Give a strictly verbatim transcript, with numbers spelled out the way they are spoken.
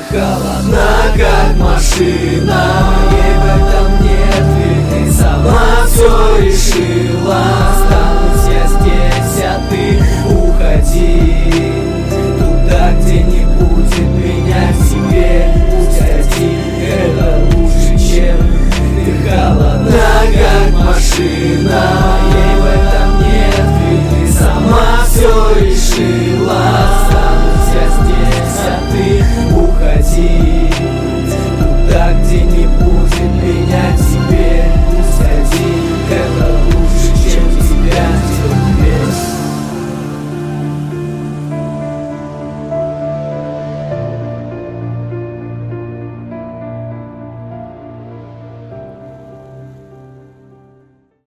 холодна, как машина. Ей в этом нет вины, сама все решила.